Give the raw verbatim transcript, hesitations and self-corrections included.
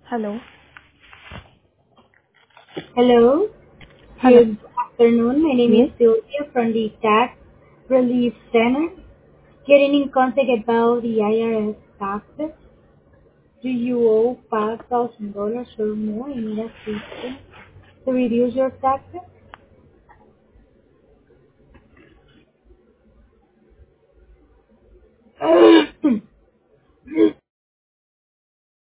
Hello. Hello, Hello. good afternoon. My name is Yes. Sylvia from the Tax Relief Center. Getting in contact about the I R S taxes. Do you owe five thousand dollars or more in need assistance to reduce your taxes?